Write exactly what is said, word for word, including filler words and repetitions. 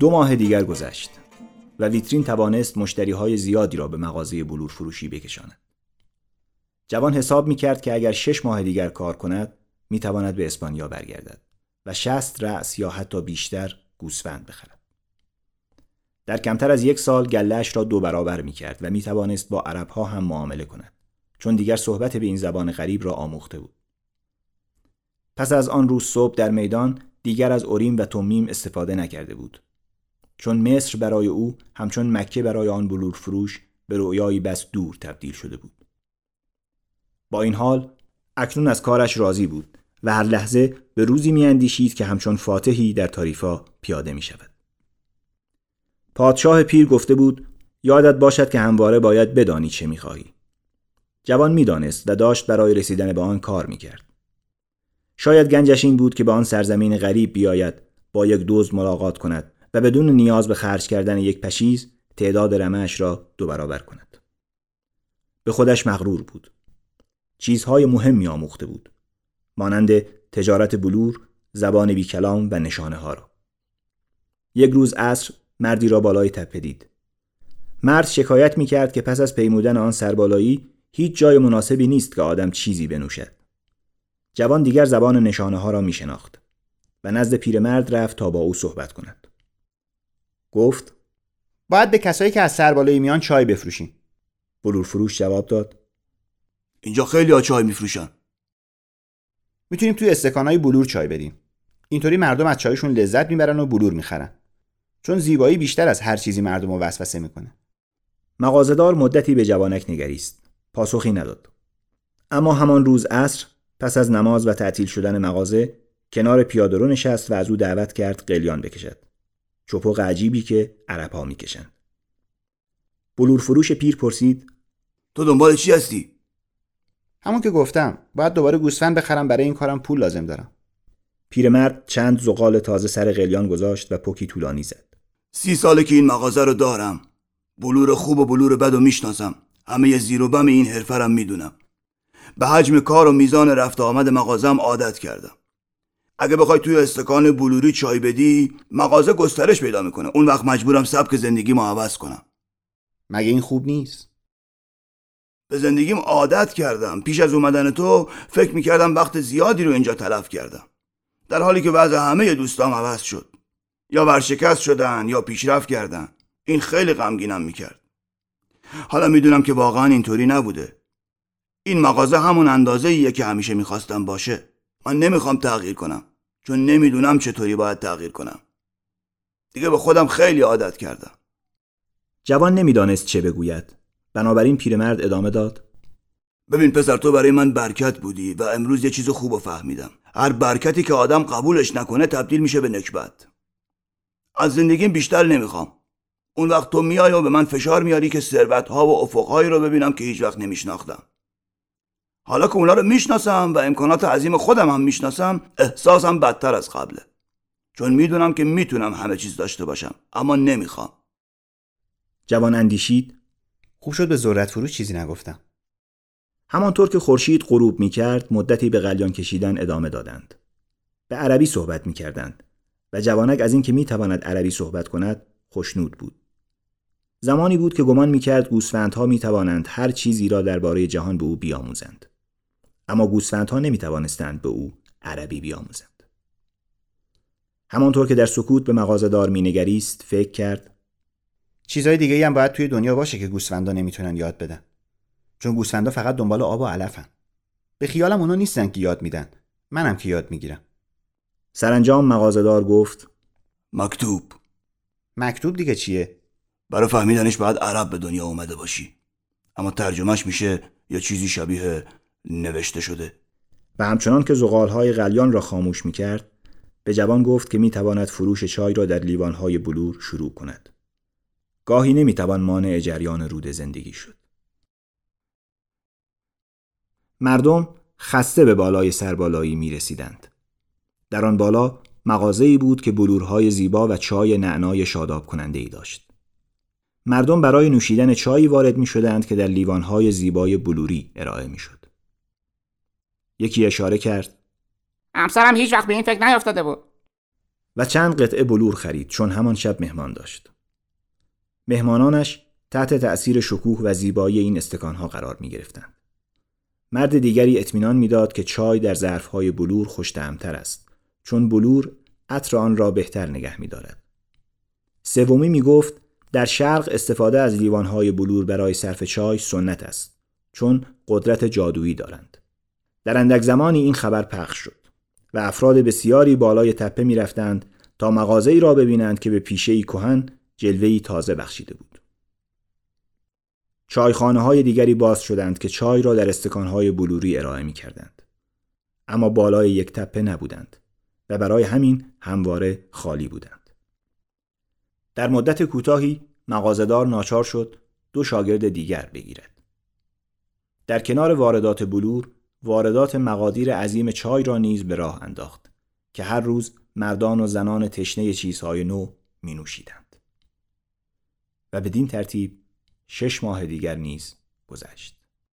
دو ماه دیگر گذشت و ویترین توانست مشتریهای زیادی را به مغازه بلور فروشی بکشاند. جوان حساب می‌کرد که اگر شش ماه دیگر کار کند می‌تواند به اسپانیا برگردد و شصت رأس یا حتی بیشتر گوسفند بخرد. در کمتر از یک سال گله‌اش را دو برابر می‌کرد و می‌توانست با عرب‌ها هم معامله کند، چون دیگر صحبت به این زبان غریب را آموخته بود. پس از آن روز صبح در میدان دیگر از اوریم و تومیم استفاده نکرده بود، چون مصر برای او همچون مکه برای آن بلور فروش به رؤیایی بس دور تبدیل شده بود. با این حال اکنون از کارش راضی بود و هر لحظه به روزی می‌اندیشید که همچون فاتحی در تاریفا پیاده می‌شود. پادشاه پیر گفته بود یادت باشد که همواره باید بدانی چه می‌خواهی. جوان می‌دانست و داشت برای رسیدن به آن کار می‌کرد. شاید گنجش این بود که به آن سرزمین غریب بیاید، با یک دزد ملاقات کند و بدون نیاز به خرج کردن یک پشیز تعداد رمه‌اش را دو برابر کند. به خودش مغرور بود. چیزهای مهمی آموخته بود، مانند تجارت بلور، زبان بی کلام و نشانه ها را. یک روز عصر مردی را بالای تپه دید. مرد شکایت می کرد که پس از پیمودن آن سربالایی هیچ جای مناسبی نیست که آدم چیزی بنوشد. جوان دیگر زبان نشانه ها را می شناخت و نزد پیرمرد رفت تا با او صحبت کند. گفت باید به کسایی که از سربالایی میان چای بفروشیم. بلور فروش جواب داد اینجا خیلی ها چای میفروشن. میتونیم توی استکانهای بلور چای بدیم. اینطوری مردم از چایشون لذت میبرن و بلور میخرن. چون زیبایی بیشتر از هر چیزی مردم رو وسوسه میکنه. مغازه‌دار مدتی به جوانک نگریست. پاسخی نداد. اما همان روز عصر پس از نماز و تعطیل شدن مغازه کنار پیاده‌رو نشست و از او دعوت کرد قلیان بکشد. چپق عجیبی که عرب‌ها میکشند. بلور فروش پیر پرسید تو دنبال چی هستی؟ همون که گفتم، باید دوباره گوسفند بخرم، برای این کارم پول لازم دارم. پیرمرد چند زغال تازه سر قلیان گذاشت و پوکی طولانی زد. سی ساله که این مغازه رو دارم. بلور خوب و بلور بد رو میشناسم. همه زیر و بم این حرفه رو میدونم. به حجم کار و میزان رفت و آمد مغازم عادت کردم. اگه بخوای توی استکان بلوری چای بدی، مغازه گسترش پیدا میکنه. اون وقت مجبورم سبک زندگیمو عوض کنم. مگه این خوب نیست؟ به زندگیم عادت کردم. پیش از اومدن تو فکر میکردم وقت زیادی رو اینجا تلف کردم، در حالی که وضع همه دوستام عوض شد. یا ورشکست شدن یا پیشرفت کردن. این خیلی غمگینم میکرد. حالا میدونم که واقعا اینطوری نبوده. این مغازه همون اندازه ایه که همیشه میخواستم باشه. من نمیخوام تغییر کنم، چون نمیدونم چطوری باید تغییر کنم. دیگه به خودم خیلی عادت کردم. جوان نمیدانست چه بگوید. بنابراین پیرمرد ادامه داد ببین پسر، تو برای من برکت بودی و امروز یه چیز خوبو فهمیدم. هر برکتی که آدم قبولش نکنه تبدیل میشه به نکبت. از زندگیم بیشتر نمیخوام. اون وقت تو میای و به من فشار میاری که ثروت‌ها و افق‌هایی رو ببینم که هیچ وقت نمیشناختم. حالا که اونا رو میشناسم و امکانات عظیم خودم هم میشناسم، احساسم بدتر از قبله. چون میدونم که میتونم همه چیز داشته باشم، اما نمیخوام. جوان اندیشید. خوب شد به ذرت فروش چیزی نگفتم. همانطور که خورشید غروب میکرد مدتی به قلیان کشیدن ادامه دادند. به عربی صحبت میکردند و جوانک از این که میتواند عربی صحبت کند خوشنود بود. زمانی بود که گمان میکرد گوسفندها میتوانند هر چیزی را درباره جهان به او بیاموزند. اما گوسفندها نمیتوانستند به او عربی بیاموزند. همانطور که در سکوت به مغازه‌دار مینگریست فکر کرد چیزهای دیگه‌ای هم باید توی دنیا باشه که گوسفندا نمیتونن یاد بدن. چون گوسفندا فقط دنبال آب و علفن. به خیالم اونا نیستن که یاد میدن. منم که یاد میگیرم. سرانجام مغازه‌دار گفت مکتوب. مکتوب دیگه چیه؟ برای فهمیدنش باید عرب به دنیا اومده باشی. اما ترجمهش میشه یا چیزی شبیه نوشته شده. و همچنان که زغال‌های قلیان را خاموش میکرد به جوان گفت که میتواند فروش چای را در لیوان‌های بلور شروع کند. گاهی نمیتوان مانع جریان رود زندگی شد. مردم خسته به بالای سربالایی می رسیدند. در آن بالا مغازه‌ای بود که بلورهای زیبا و چای نعنای شاداب کننده‌ای داشت. مردم برای نوشیدن چایی وارد می شدند که در لیوانهای زیبای بلوری ارائه می شد. یکی اشاره کرد همسرم هیچ وقت به این فکر نیافتاده بود. و چند قطعه بلور خرید چون همان شب مهمان داشت. مهمانانش تحت تأثیر شکوه و زیبایی این استکانها قرار می گرفتند. مرد دیگری اطمینان میداد که چای در ظرفهای بلور خوش طعم‌تر است چون بلور عطر آن را بهتر نگه می دارد. سومی می گفت در شرق استفاده از لیوانهای بلور برای صرف چای سنت است چون قدرت جادویی دارند. در اندک زمانی این خبر پخش شد و افراد بسیاری بالای تپه می رفتند تا مغازه‌ای را ببینند که به پیشه‌ای کهن جلوه‌ای تازه بخشیده بود. چایخانه‌های دیگری باز شدند که چای را در استکان‌های بلوری ارائه می‌کردند. اما بالای یک تپه نبودند و برای همین همواره خالی بودند. در مدت کوتاهی مغازه‌دار ناچار شد دو شاگرد دیگر بگیرد. در کنار واردات بلور، واردات مقادیر عظیم چای را نیز به راه انداخت که هر روز مردان و زنان تشنه چیزهای نو می‌نوشیدند. و بدین ترتیب شش ماه دیگر نیز گذشت.